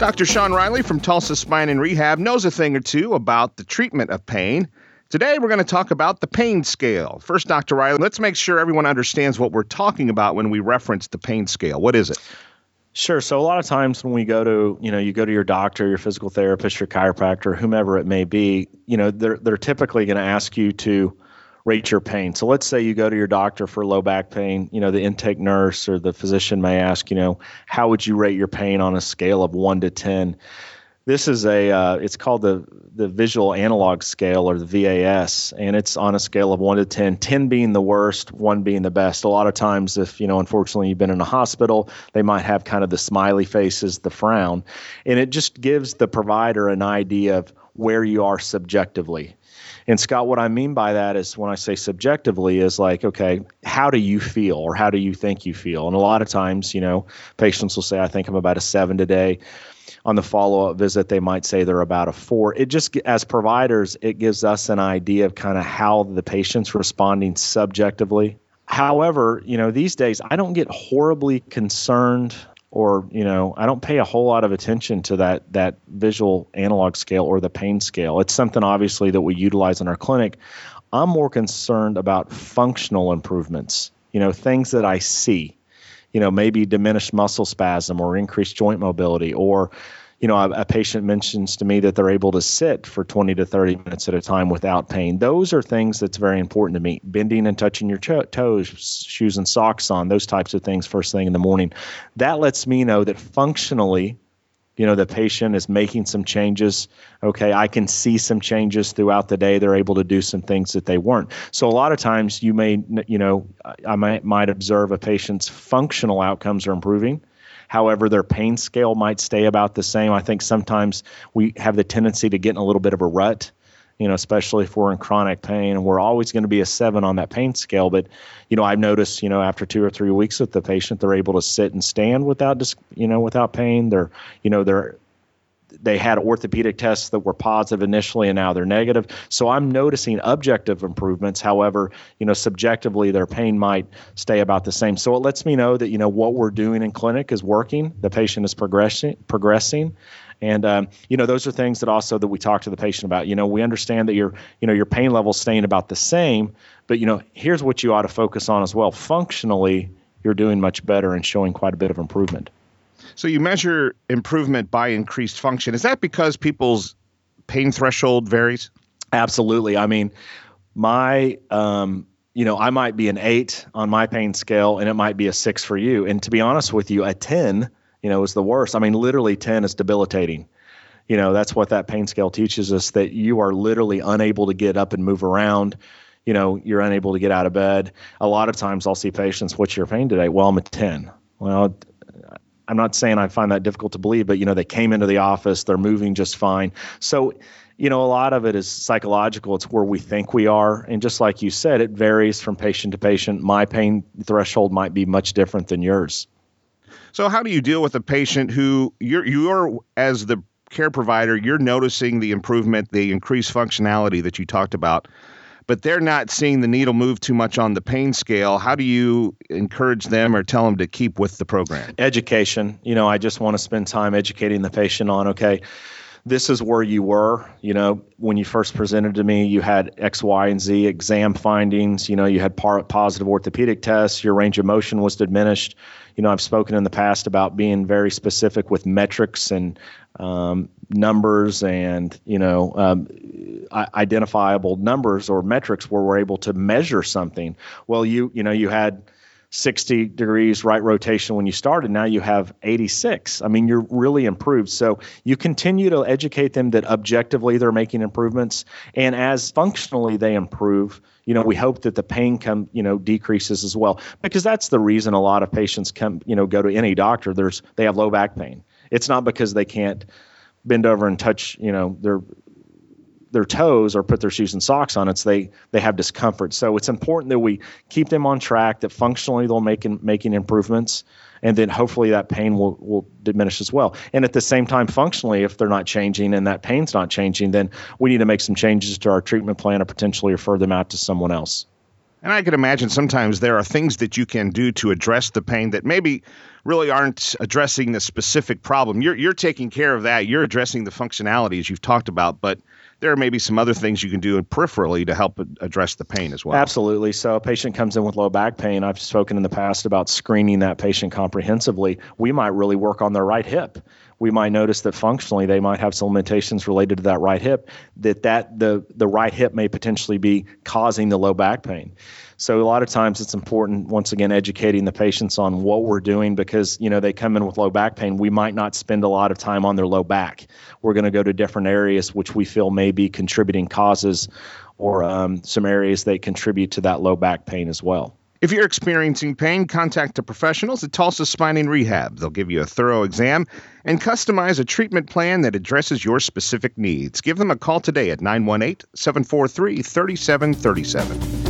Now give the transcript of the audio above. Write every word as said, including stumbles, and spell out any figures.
Doctor Sean Riley from Tulsa Spine and Rehab knows a thing or two about the treatment of pain. Today, we're going to talk about the pain scale. First, Doctor Riley, let's make sure everyone understands what we're talking about when we reference the pain scale. What is it? Sure. So a lot of times when we go to, you know, you go to your doctor, your physical therapist, your chiropractor, whomever it may be, you know, they're they're typically going to ask you to rate your pain. So let's say you go to your doctor for low back pain, you know, the intake nurse or the physician may ask, you know, how would you rate your pain on a scale of one to ten? This is a, uh, it's called the the visual analog scale, or the V A S, and it's on a scale of one to ten, ten being the worst, one being the best. A lot of times if, you know, unfortunately you've been in a hospital, they might have kind of the smiley faces, the frown, and it just gives the provider an idea of where you are subjectively. And Scott, what I mean by that is when I say subjectively is like, okay, how do you feel, or how do you think you feel? And a lot of times, you know, patients will say, I think I'm about a seven today. On the follow-up visit, they might say they're about a four. It just, as providers, it gives us an idea of kind of how the patient's responding subjectively. However, you know, these days I don't get horribly concerned, or, you know, I don't pay a whole lot of attention to that that visual analog scale or the pain scale. It's something obviously that we utilize in our clinic. I'm more concerned about functional improvements, you know, things that I see. You know, maybe diminished muscle spasm or increased joint mobility, or, you know, a, a patient mentions to me that they're able to sit for twenty to thirty minutes at a time without pain. Those are things that's very important to me. Bending and touching your cho- toes, shoes and socks on, those types of things first thing in the morning. That lets me know that functionally, you know, the patient is making some changes. Okay, I can see some changes throughout the day. They're able to do some things that they weren't. So a lot of times you may, you know, I might, might observe a patient's functional outcomes are improving. However, their pain scale might stay about the same. I think sometimes we have the tendency to get in a little bit of a rut, you know, especially if we're in chronic pain, and we're always going to be a seven on that pain scale. But, you know, I've noticed, you know, after two or three weeks with the patient, they're able to sit and stand without, you know, without pain. They're, you know, they're, they had orthopedic tests that were positive initially, and now they're negative. So I'm noticing objective improvements. However, you know, subjectively, their pain might stay about the same. So it lets me know that, you know, what we're doing in clinic is working. The patient is progressing, progressing. And, um, you know, those are things that also that we talk to the patient about. You know, we understand that your, you know, your pain level's staying about the same, but, you know, here's what you ought to focus on as well. Functionally, you're doing much better and showing quite a bit of improvement. So you measure improvement by increased function. Is that because people's pain threshold varies? Absolutely. I mean, my, um, you know, I might be an eight on my pain scale, and it might be a six for you. And to be honest with you, a ten, you know, is the worst. I mean, literally ten is debilitating. You know, that's what that pain scale teaches us, that you are literally unable to get up and move around. You know, you're unable to get out of bed. A lot of times I'll see patients, what's your pain today? Well, I'm a ten. Well, I'm not saying I find that difficult to believe, but, you know, they came into the office, they're moving just fine. So, you know, a lot of it is psychological. It's where we think we are. And just like you said, it varies from patient to patient. My pain threshold might be much different than yours. So how do you deal with a patient who you're, you're as the care provider, you're noticing the improvement, the increased functionality that you talked about, but they're not seeing the needle move too much on the pain scale? How do you encourage them or tell them to keep with the program? Education. You know, I just want to spend time educating the patient on, okay, this is where you were. You know, when you first presented to me, you had X, Y, and Z exam findings. You know, you had par- positive orthopedic tests. Your range of motion was diminished. You know, I've spoken in the past about being very specific with metrics and um, numbers and, you know, um, identifiable numbers or metrics where we're able to measure something. Well, you, you know, you had sixty degrees right rotation when you started. Now you have eighty-six. I mean, you're really improved. So you continue to educate them that objectively they're making improvements. And as functionally they improve, you know, we hope that the pain come, you know, decreases as well, because that's the reason a lot of patients come, you know, go to any doctor. There's, they have low back pain. It's not because they can't bend over and touch, you know, their their toes or put their shoes and socks on. It's they they have discomfort. So it's important that we keep them on track, that functionally they'll make in, making improvements, and then hopefully that pain will, will diminish as well. And at the same time, functionally, if they're not changing and that pain's not changing, then we need to make some changes to our treatment plan or potentially refer them out to someone else. And I can imagine sometimes there are things that you can do to address the pain that maybe really aren't addressing the specific problem. You're you're taking care of that. You're addressing the functionalities you've talked about, but there are maybe some other things you can do peripherally to help address the pain as well. Absolutely. So a patient comes in with low back pain. I've spoken in the past about screening that patient comprehensively. We might really work on their right hip. We might notice that functionally they might have some limitations related to that right hip, that, that the, the right hip may potentially be causing the low back pain. So a lot of times it's important, once again, educating the patients on what we're doing, because, you know, they come in with low back pain. We might not spend a lot of time on their low back. We're going to go to different areas which we feel may be contributing causes, or um, some areas that contribute to that low back pain as well. If you're experiencing pain, contact the professionals at Tulsa Spine and Rehab. They'll give you a thorough exam and customize a treatment plan that addresses your specific needs. Give them a call today at nine one eight, seven four three, three seven three seven.